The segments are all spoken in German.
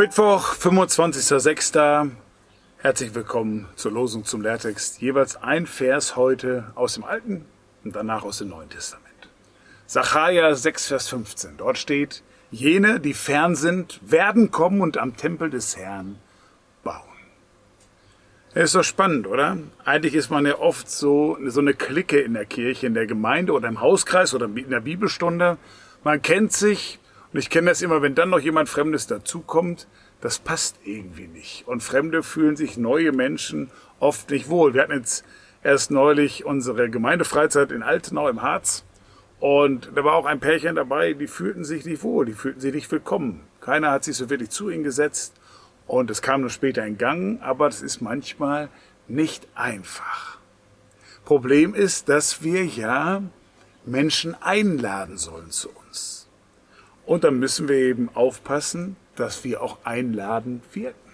Mittwoch, 25.06. Herzlich willkommen zur Losung zum Lehrtext. Jeweils ein Vers heute aus dem Alten und danach aus dem Neuen Testament. Sacharja 6, Vers 15. Dort steht: Jene, die fern sind, werden kommen und am Tempel des Herrn bauen. Das ist doch spannend, oder? Eigentlich ist man ja oft so eine Clique in der Kirche, in der Gemeinde oder im Hauskreis oder in der Bibelstunde. Man kennt sich. Und ich kenne das immer, wenn dann noch jemand Fremdes dazukommt, das passt irgendwie nicht. Und Fremde fühlen sich, neue Menschen, oft nicht wohl. Wir hatten jetzt erst neulich unsere Gemeindefreizeit in Altenau im Harz. Und da war auch ein Pärchen dabei, die fühlten sich nicht wohl, die fühlten sich nicht willkommen. Keiner hat sich so wirklich zu ihnen gesetzt. Und es kam nur später in Gang, aber das ist manchmal nicht einfach. Problem ist, dass wir ja Menschen einladen sollen zu uns. Und dann müssen wir eben aufpassen, dass wir auch einladend wirken.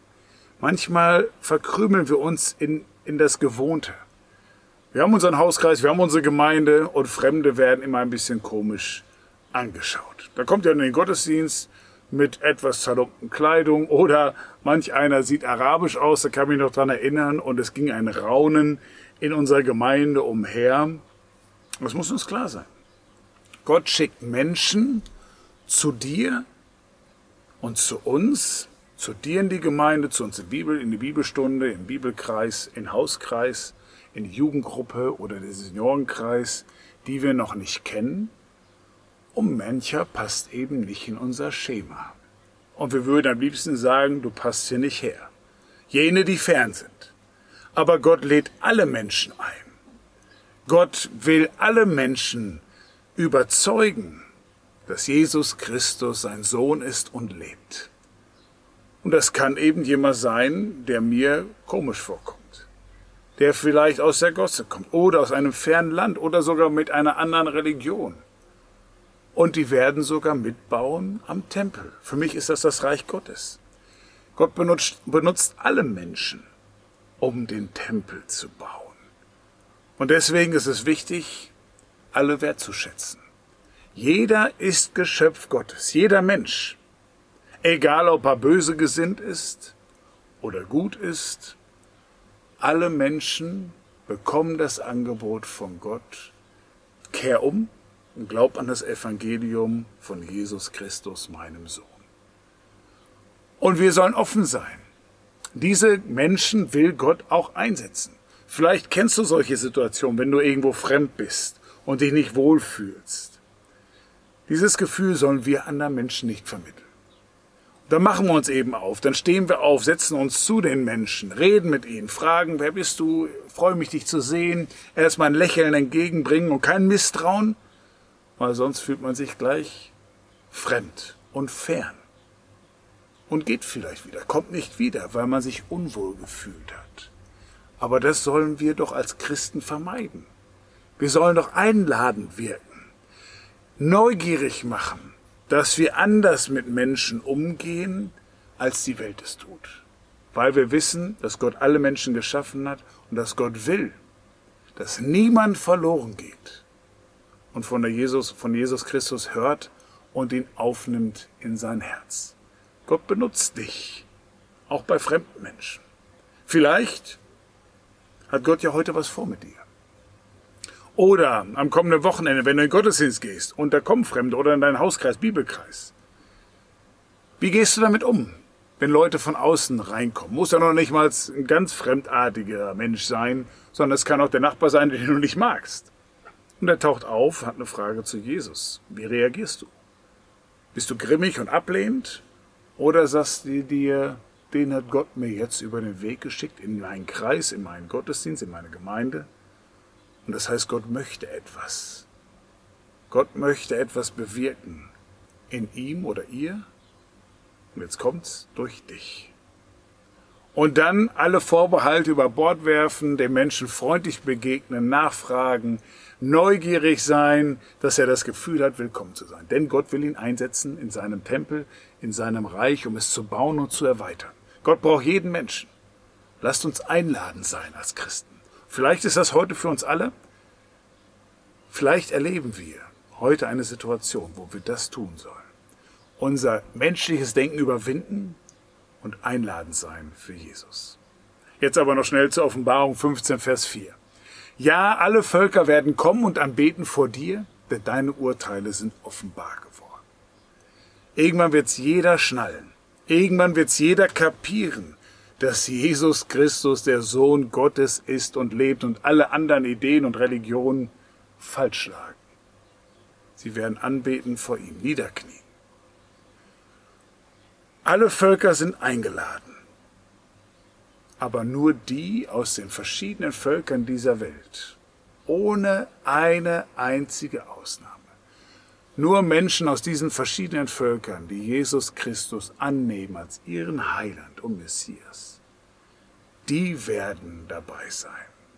Manchmal verkrümeln wir uns in das Gewohnte. Wir haben unseren Hauskreis, wir haben unsere Gemeinde und Fremde werden immer ein bisschen komisch angeschaut. Da kommt ja in den Gottesdienst mit etwas zerlumpten Kleidung oder manch einer sieht arabisch aus, da kann ich mich noch dran erinnern, und es ging ein Raunen in unserer Gemeinde umher. Das muss uns klar sein. Gott schickt Menschen zu dir und zu uns, zu dir in die Gemeinde, zu uns in die Bibelstunde, im Bibelkreis, im Hauskreis, in die Jugendgruppe oder den Seniorenkreis, die wir noch nicht kennen. Und mancher passt eben nicht in unser Schema. Und wir würden am liebsten sagen, du passt hier nicht her. Jene, die fern sind. Aber Gott lädt alle Menschen ein. Gott will alle Menschen überzeugen, dass Jesus Christus sein Sohn ist und lebt. Und das kann eben jemand sein, der mir komisch vorkommt, der vielleicht aus der Gosse kommt oder aus einem fernen Land oder sogar mit einer anderen Religion. Und die werden sogar mitbauen am Tempel. Für mich ist das Reich Gottes. Gott benutzt alle Menschen, um den Tempel zu bauen. Und deswegen ist es wichtig, alle wertzuschätzen. Jeder ist Geschöpf Gottes, jeder Mensch. Egal, ob er böse gesinnt ist oder gut ist, alle Menschen bekommen das Angebot von Gott. Kehr um und glaub an das Evangelium von Jesus Christus, meinem Sohn. Und wir sollen offen sein. Diese Menschen will Gott auch einsetzen. Vielleicht kennst du solche Situationen, wenn du irgendwo fremd bist und dich nicht wohlfühlst. Dieses Gefühl sollen wir anderen Menschen nicht vermitteln. Dann machen wir uns eben auf, dann stehen wir auf, setzen uns zu den Menschen, reden mit ihnen, fragen, wer bist du, freue mich, dich zu sehen, erstmal ein Lächeln entgegenbringen und kein Misstrauen, weil sonst fühlt man sich gleich fremd und fern. Und geht vielleicht wieder, kommt nicht wieder, weil man sich unwohl gefühlt hat. Aber das sollen wir doch als Christen vermeiden. Wir sollen doch einladend wirken. Neugierig machen, dass wir anders mit Menschen umgehen, als die Welt es tut. Weil wir wissen, dass Gott alle Menschen geschaffen hat und dass Gott will, dass niemand verloren geht und von Jesus Christus hört und ihn aufnimmt in sein Herz. Gott benutzt dich, auch bei fremden Menschen. Vielleicht hat Gott ja heute was vor mit dir. Oder am kommenden Wochenende, wenn du in den Gottesdienst gehst und da kommen Fremde oder in deinen Hauskreis, Bibelkreis. Wie gehst du damit um, wenn Leute von außen reinkommen? Muss ja noch nicht mal ein ganz fremdartiger Mensch sein, sondern es kann auch der Nachbar sein, den du nicht magst. Und er taucht auf, hat eine Frage zu Jesus. Wie reagierst du? Bist du grimmig und ablehnend? Oder sagst du dir, den hat Gott mir jetzt über den Weg geschickt, in meinen Kreis, in meinen Gottesdienst, in meine Gemeinde? Und das heißt, Gott möchte etwas. Gott möchte etwas bewirken. In ihm oder ihr. Und jetzt kommt's durch dich. Und dann alle Vorbehalte über Bord werfen, dem Menschen freundlich begegnen, nachfragen, neugierig sein, dass er das Gefühl hat, willkommen zu sein. Denn Gott will ihn einsetzen in seinem Tempel, in seinem Reich, um es zu bauen und zu erweitern. Gott braucht jeden Menschen. Lasst uns einladend sein als Christen. Vielleicht ist das heute für uns alle. Vielleicht erleben wir heute eine Situation, wo wir das tun sollen. unser menschliches Denken überwinden und einladend sein für Jesus. Jetzt aber noch schnell zur Offenbarung 15, Vers 4. Ja, alle Völker werden kommen und anbeten vor dir, denn deine Urteile sind offenbar geworden. Irgendwann wird's jeder schnallen. Irgendwann wird's jeder kapieren, dass Jesus Christus der Sohn Gottes ist und lebt und alle anderen Ideen und Religionen falsch schlagen. Sie werden anbeten vor ihm, niederknien. Alle Völker sind eingeladen, aber nur die aus den verschiedenen Völkern dieser Welt, ohne eine einzige Ausnahme. Nur Menschen aus diesen verschiedenen Völkern, die Jesus Christus annehmen als ihren Heiland und Messias, die werden dabei sein.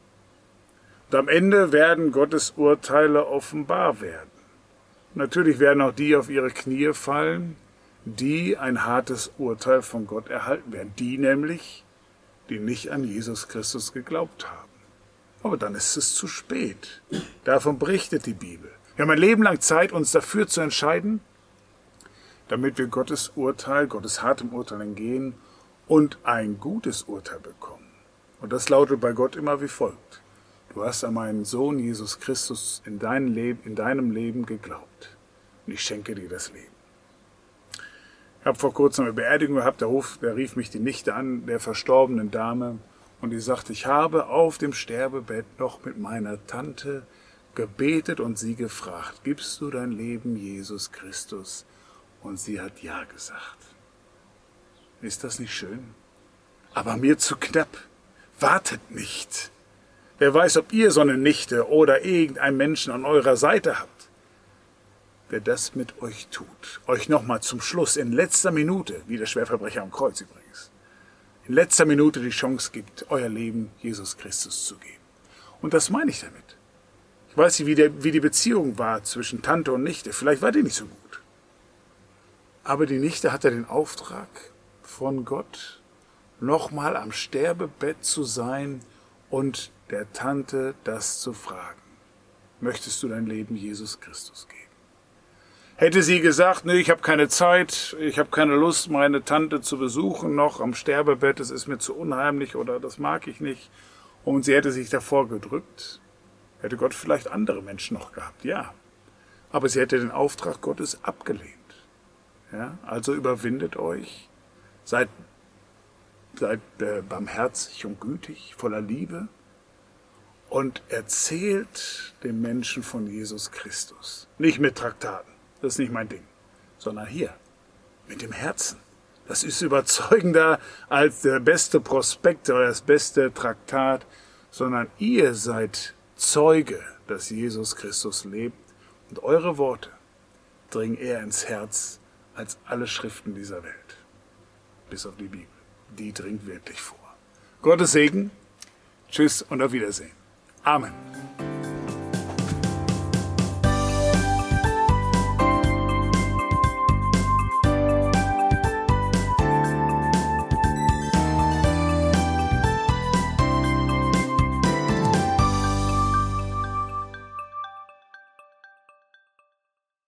Und am Ende werden Gottes Urteile offenbar werden. Natürlich werden auch die auf ihre Knie fallen, die ein hartes Urteil von Gott erhalten werden. Die nämlich, die nicht an Jesus Christus geglaubt haben. Aber dann ist es zu spät. Davon berichtet die Bibel. Wir haben ein Leben lang Zeit, uns dafür zu entscheiden, damit wir Gottes Urteil, Gottes hartem Urteil entgehen und ein gutes Urteil bekommen. Und das lautet bei Gott immer wie folgt. Du hast an meinen Sohn Jesus Christus in deinem Leben geglaubt. Und ich schenke dir das Leben. Ich habe vor kurzem eine Beerdigung gehabt, da rief mich die Nichte an, der verstorbenen Dame, und die sagte, ich habe auf dem Sterbebett noch mit meiner Tante gebetet und sie gefragt, gibst du dein Leben Jesus Christus? Und sie hat ja gesagt. Ist das nicht schön? Aber mir zu knapp. Wartet nicht. Wer weiß, ob ihr so eine Nichte oder irgendeinen Menschen an eurer Seite habt, der das mit euch tut, euch nochmal zum Schluss in letzter Minute, wie der Schwerverbrecher am Kreuz übrigens, in letzter Minute die Chance gibt, euer Leben Jesus Christus zu geben. Und das meine ich damit. Ich weiß nicht, wie die Beziehung war zwischen Tante und Nichte. Vielleicht war die nicht so gut. Aber die Nichte hatte den Auftrag von Gott, nochmal am Sterbebett zu sein und der Tante das zu fragen. Möchtest du dein Leben Jesus Christus geben? Hätte sie gesagt, nee, ich habe keine Zeit, ich habe keine Lust, meine Tante zu besuchen, noch am Sterbebett, es ist mir zu unheimlich oder das mag ich nicht, und sie hätte sich davor gedrückt, hätte Gott vielleicht andere Menschen noch gehabt, ja. Aber sie hätte den Auftrag Gottes abgelehnt. Ja? Also überwindet euch, seid barmherzig und gütig, voller Liebe und erzählt den Menschen von Jesus Christus. Nicht mit Traktaten. Das ist nicht mein Ding, sondern hier, mit dem Herzen. Das ist überzeugender als der beste Prospekt oder das beste Traktat, sondern ihr seid Zeuge, dass Jesus Christus lebt und eure Worte dringen eher ins Herz als alle Schriften dieser Welt. Bis auf die Bibel. Die dringt wirklich vor. Gottes Segen. Tschüss und auf Wiedersehen. Amen.